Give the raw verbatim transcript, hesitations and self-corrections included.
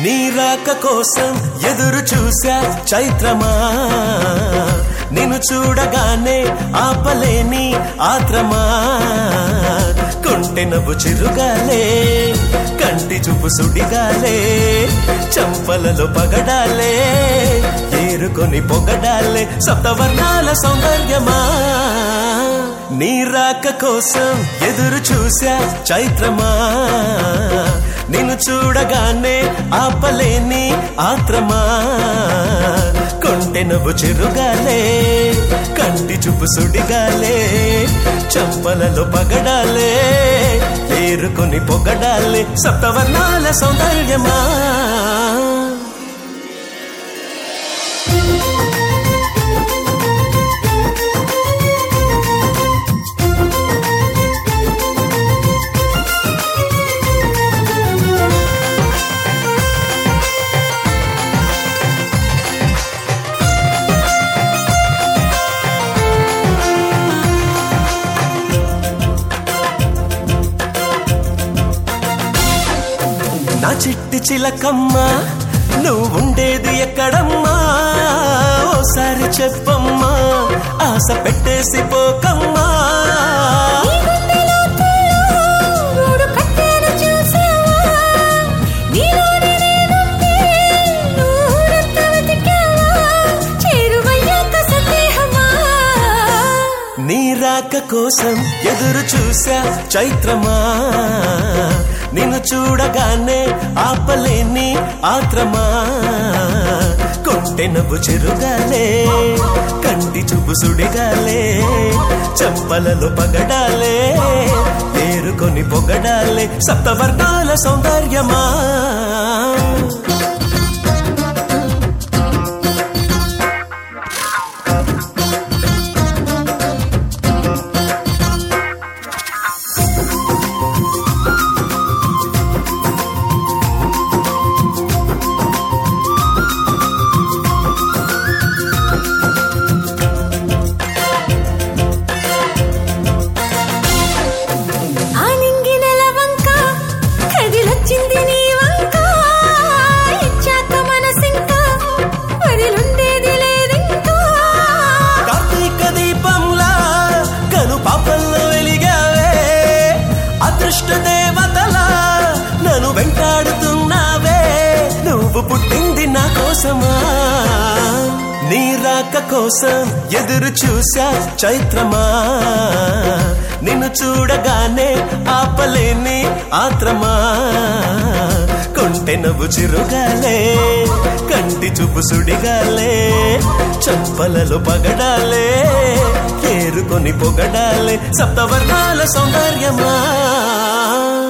నీ రాక కోసం ఎదురు చూసా చైత్రమా, నిన్ను చూడగానే ఆపలేని ఆత్రమా. కొంటె నవ్వు చిరుగాలే, కంటి చూపు సుడిగాలే, చంపలలో పగడాలే, ఏరుకొని పొగడాలే, సప్తవర్ణాల సౌందర్యమా. నీ రాక కోసం ఎదురు చూసా చైత్రమా, నిన్ను చూడగానే ఆపలేని ఆత్రమా. కొంటె నవ్వు చిరుగాలే, కంటి చూపు సుడిగాలే, చంపలలో పగడాలే, ఏరుకొని పొగడాలే, సప్తవర్ణాల సౌందర్యమా. నా చిట్టి చిలకమ్మా, నువ్వు ఉండేది ఎక్కడమ్మా, ఓసారి చెప్పమ్మా, ఆశ పెట్టేసి పోకమ్మా. నీ రాక కోసం ఎదురు చూసా చైత్రమా, నిన్ను చూడగానే ఆపలేని ఆత్రమా. కొంటె నవ్వు చిరుగాలే, కంటి చూపు సుడిగాలే, చంపలలో పగడాలే, ఏరుకొని పొగడాలే, సప్తవర్ణాల సౌందర్యమా. దేవతలా నన్ను వెంటాడుతున్నావే, నువ్వు పుట్టింది నా కోసమా. నీ రాక కోసం ఎదురు చూసా చైత్రమా, నిన్ను చూడగానే ఆపలేని ఆత్రమా. కొంటె నవ్వు చిరుగాలే, కంటి చూపు సుడిగాలే, చంపలలో పగడాలే, ఏరుకొని పొగడాలే, సప్తవర్ణాల సౌందర్యమా.